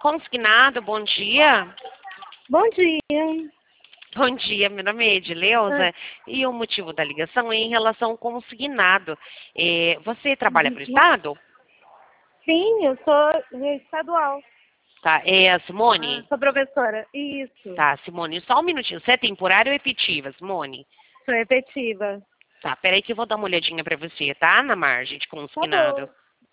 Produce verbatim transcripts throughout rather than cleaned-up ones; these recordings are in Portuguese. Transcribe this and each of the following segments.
Consignado, bom dia. Bom dia. Bom dia, meu nome é Edileuza e o motivo da ligação é em relação ao consignado. É, você trabalha para o Estado? Sim, eu sou estadual. Tá, é a Ah, Simone? sou professora. Isso. Tá, Simone, só um minutinho. Você é temporária ou efetiva, Simone? Sou efetiva. Tá, peraí que eu vou dar uma olhadinha para você, tá? Na margem de Tá consignado. bom.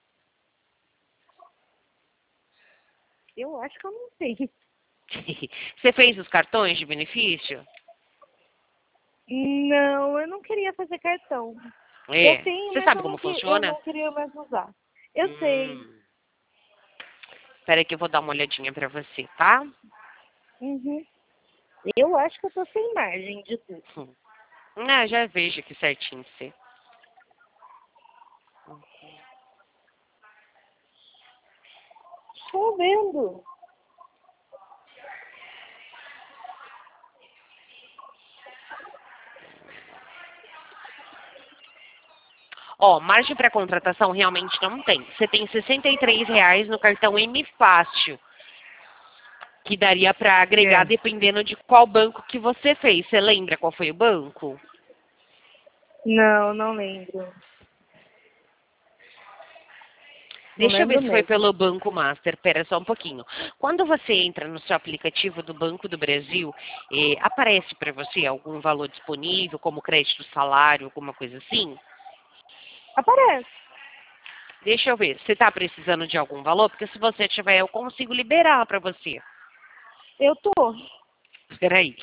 Eu acho que eu não sei. Você fez os cartões de benefício? Não, eu não queria fazer cartão. É. Eu tenho, Você mas sabe eu como não, que, eu funciona? não queria mais usar. Eu sei. Hum. Peraí que eu vou dar uma olhadinha para você, tá? Uhum. Eu acho que eu tô sem margem de tudo. Hum. Ah, já vejo aqui certinho você. Tô vendo. Ó, margem para contratação realmente não tem. Você tem sessenta e três reais no cartão M Fácil, que daria para agregar É. dependendo de qual banco que você fez. Você lembra qual foi o banco? Não, não lembro. Não Deixa eu ver lembro se foi mesmo. pelo Banco Master. Pera só um pouquinho. Quando você entra no seu aplicativo do Banco do Brasil, eh, aparece para você algum valor disponível, como crédito salário, alguma coisa assim? Aparece. Deixa eu ver. Você está precisando de algum valor? Porque se você tiver, eu consigo liberar para você. Eu tô. Peraí.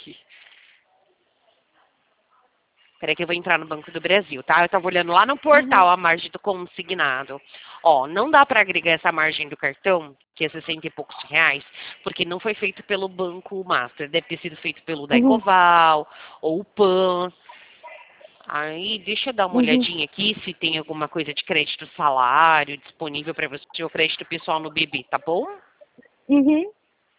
Peraí que eu vou entrar no Banco do Brasil, tá? Eu estava olhando lá no portal Uhum. a margem do consignado. Ó, não dá para agregar essa margem do cartão, que é sessenta e poucos reais, porque não foi feito pelo Banco Master. Deve ter sido feito pelo Uhum. Daicoval ou o Pan. Aí, deixa eu dar uma Uhum. olhadinha aqui se tem alguma coisa de crédito salário disponível para você, ou crédito pessoal no B B, tá bom? Uhum.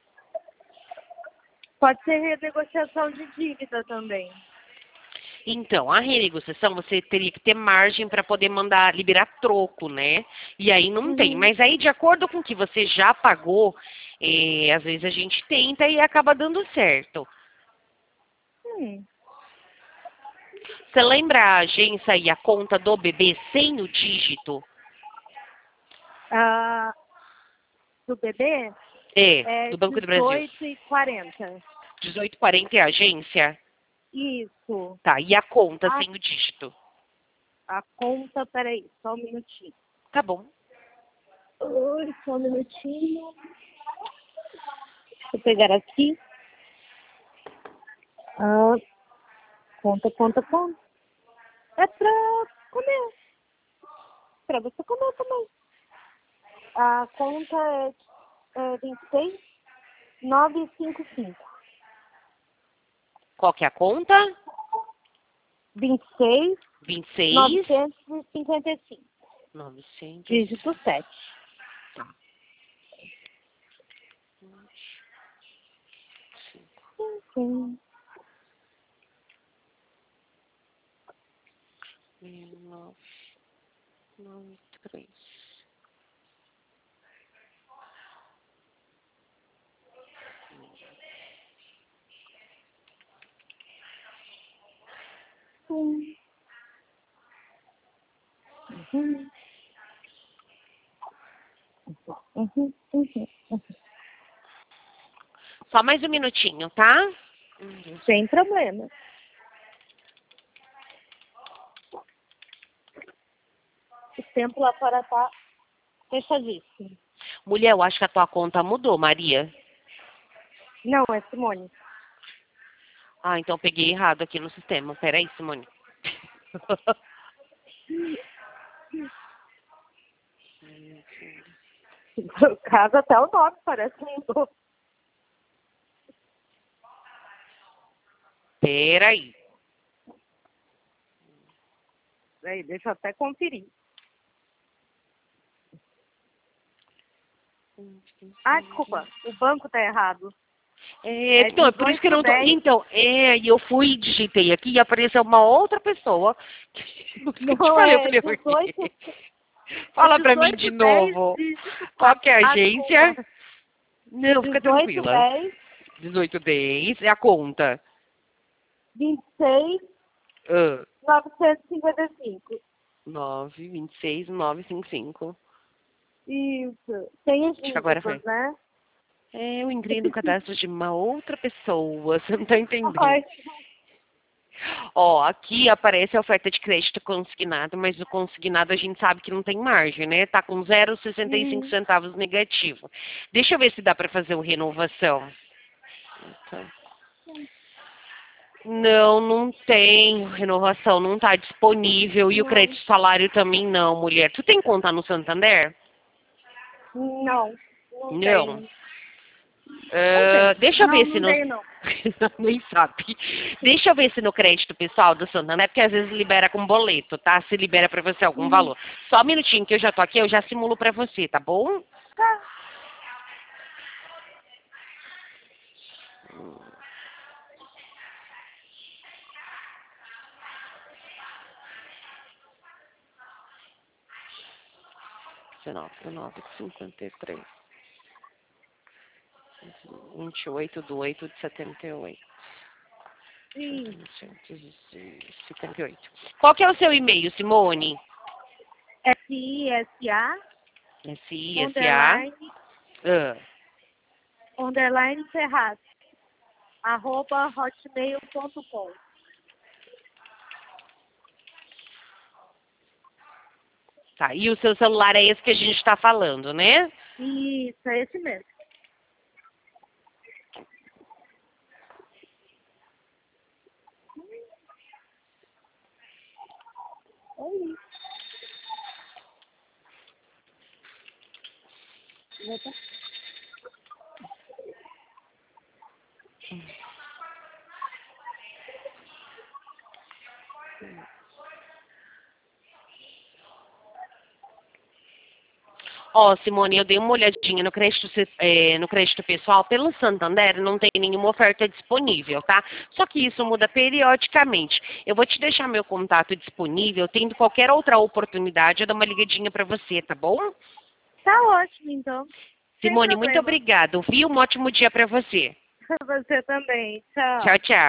Pode ser renegociação de dívida também. Então, a renegociação você teria que ter margem para poder mandar liberar troco, né? E aí não tem. Uhum. Mas aí, de acordo com o que você já pagou, eh, às vezes a gente tenta e acaba dando certo. Hum. Você lembra a agência e a conta do bebê sem o dígito? Ah, do bebê É, é do Banco do Brasil. dezoito e quarenta. dezoito e quarenta é a agência? Isso. Tá, e a conta A, sem o dígito? a conta, peraí, só um minutinho. Tá bom. Oi, só um minutinho. Deixa eu pegar aqui. Ah, conta, conta, conta. É pra comer. Pra você comer também. A conta é, é vinte e seis, novecentos e cinquenta e cinco. Qual que é a conta? vinte e seis, vinte e seis, novecentos e cinquenta e cinco. novecentos. Dígito sete. Tá. Sim. nove, nove, três. Sim. Uhum. Uhum. Uhum. Uhum. Só mais um minutinho, tá? Uhum. Sem problema. O tempo lá fora tá fechadíssimo. Mulher, eu acho que a tua conta mudou, Maria. Não, é Simone. Ah, então eu peguei errado aqui no sistema. Peraí, Simone. No caso, até o nome parece que mudou. Peraí. Aí, deixa eu até conferir. Ah, desculpa. O banco tá errado. É, É então, é por isso que eu dezoito não tô. dez. Então, é, e eu fui e digitei aqui e apareceu uma outra pessoa. Que eu te Não, falei, eu é falei, por quê? dezoito. É Fala pra mim de dezoito dez, novo. dígito Qual quatro. que é a Ah, agência? desculpa. Não, fica dezoito, tranquila. dez, dezoito, dez. É a conta. vinte e seis, Ah, novecentos e cinquenta e cinco. nove, vinte e seis, nove, cinco, cinco. Isso. Tem os Acho que agora dígitos, foi. né? É, eu entrei no cadastro de uma outra pessoa, você não tá entendendo. Ai, Ó, aqui aparece a oferta de crédito consignado, mas o consignado a gente sabe que não tem margem, né? Tá com zero vírgula sessenta e cinco hum, centavos negativo. Deixa eu ver se dá para fazer o renovação. Então, não, não tem renovação, não tá disponível. E o não, crédito salário também não, mulher. Tu tem conta no Santander? não, não Não. tenho. Não Ah, tenho. deixa eu Não, ver se não no... tenho, não. Nem sabe. Deixa eu ver se no crédito pessoal do Santander, porque às vezes libera com boleto, tá? Se libera pra você algum Uhum. valor. Só um minutinho que eu já tô aqui, eu já simulo pra você, tá bom? Tá. dezenove, dezenove, cinquenta e três. vinte e oito do oito de setenta e oito. Sim. setenta e oito. Qual que é o seu e-mail, Simone? S I S A, S I S A. underline, Ah, underline Ferraz, arroba hotmail ponto com. tá, e o seu celular é esse que a gente tá falando, né? Isso, é esse mesmo. É isso. Já tá. Ó, Simone, eu dei uma olhadinha no crédito, ce- eh, no crédito pessoal. Pelo Santander não tem nenhuma oferta disponível, tá? Só que isso muda periodicamente. Eu vou te deixar meu contato disponível. Tendo qualquer outra oportunidade, eu dou uma ligadinha pra você, tá bom? Tá ótimo, então. Sem Simone, muito problema. obrigada, viu? Um ótimo dia pra você. Você também. Tchau. Tchau, tchau.